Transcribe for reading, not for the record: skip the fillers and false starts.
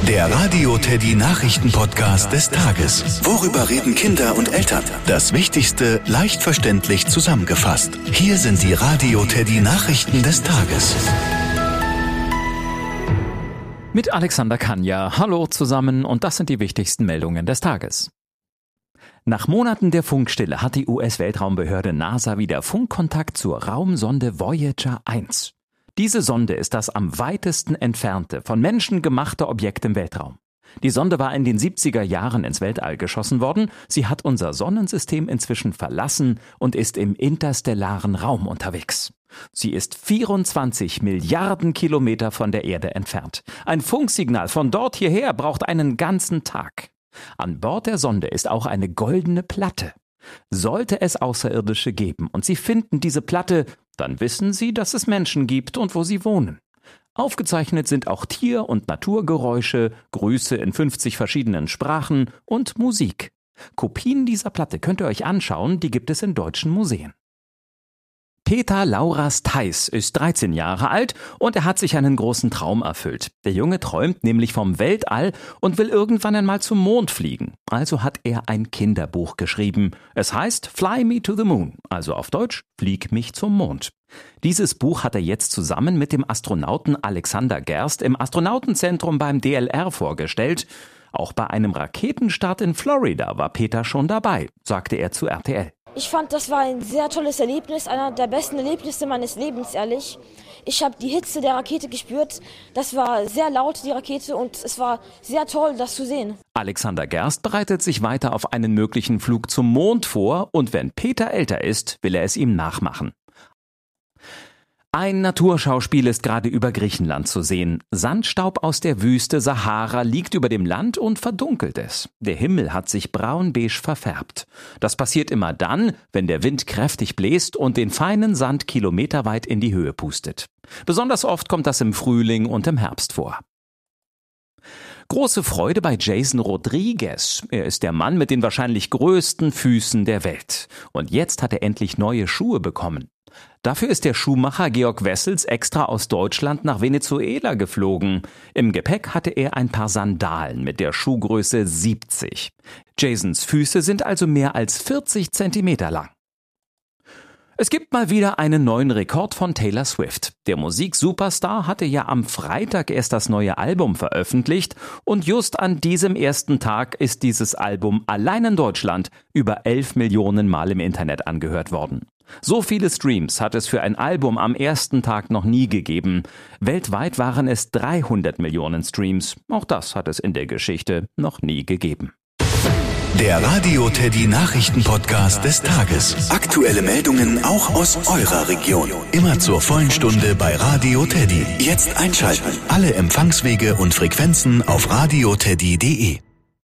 Der Radio Teddy Nachrichten-Podcast des Tages. Worüber reden Kinder und Eltern? Das Wichtigste leicht verständlich zusammengefasst. Hier sind die Radio Teddy Nachrichten des Tages. Mit Alexander Kanja. Hallo zusammen und das sind die wichtigsten Meldungen des Tages. Nach Monaten der Funkstille hat die US-Weltraumbehörde NASA wieder Funkkontakt zur Raumsonde Voyager 1. Diese Sonde ist das am weitesten entfernte von Menschen gemachte Objekt im Weltraum. Die Sonde war in den 70er Jahren ins Weltall geschossen worden. Sie hat unser Sonnensystem inzwischen verlassen und ist im interstellaren Raum unterwegs. Sie ist 24 Milliarden Kilometer von der Erde entfernt. Ein Funksignal von dort hierher braucht einen ganzen Tag. An Bord der Sonde ist auch eine goldene Platte. Sollte es Außerirdische geben und Sie finden diese Platte, dann wissen Sie, dass es Menschen gibt und wo sie wohnen. Aufgezeichnet sind auch Tier- und Naturgeräusche, Grüße in 50 verschiedenen Sprachen und Musik. Kopien dieser Platte könnt ihr euch anschauen, die gibt es in deutschen Museen. Peter Lauras Theis ist 13 Jahre alt und er hat sich einen großen Traum erfüllt. Der Junge träumt nämlich vom Weltall und will irgendwann einmal zum Mond fliegen. Also hat er ein Kinderbuch geschrieben. Es heißt Fly Me to the Moon, also auf Deutsch Flieg mich zum Mond. Dieses Buch hat er jetzt zusammen mit dem Astronauten Alexander Gerst im Astronautenzentrum beim DLR vorgestellt. Auch bei einem Raketenstart in Florida war Peter schon dabei, sagte er zu RTL. Ich fand, das war ein sehr tolles Erlebnis, einer der besten Erlebnisse meines Lebens, ehrlich. Ich habe die Hitze der Rakete gespürt. Das war sehr laut, die Rakete, und es war sehr toll, das zu sehen. Alexander Gerst bereitet sich weiter auf einen möglichen Flug zum Mond vor und wenn Peter älter ist, will er es ihm nachmachen. Ein Naturschauspiel ist gerade über Griechenland zu sehen. Sandstaub aus der Wüste Sahara liegt über dem Land und verdunkelt es. Der Himmel hat sich braun-beige verfärbt. Das passiert immer dann, wenn der Wind kräftig bläst und den feinen Sand kilometerweit in die Höhe pustet. Besonders oft kommt das im Frühling und im Herbst vor. Große Freude bei Jason Rodriguez. Er ist der Mann mit den wahrscheinlich größten Füßen der Welt. Und jetzt hat er endlich neue Schuhe bekommen. Dafür ist der Schuhmacher Georg Wessels extra aus Deutschland nach Venezuela geflogen. Im Gepäck hatte er ein paar Sandalen mit der Schuhgröße 70. Jasons Füße sind also mehr als 40 Zentimeter lang. Es gibt mal wieder einen neuen Rekord von Taylor Swift. Der Musiksuperstar hatte ja am Freitag erst das neue Album veröffentlicht und just an diesem ersten Tag ist dieses Album allein in Deutschland über 11 Millionen Mal im Internet angehört worden. So viele Streams hat es für ein Album am ersten Tag noch nie gegeben. Weltweit waren es 300 Millionen Streams. Auch das hat es in der Geschichte noch nie gegeben. Der Radio Teddy Nachrichten-Podcast des Tages. Aktuelle Meldungen auch aus eurer Region. Immer zur vollen Stunde bei Radio Teddy. Jetzt einschalten. Alle Empfangswege und Frequenzen auf radioteddy.de.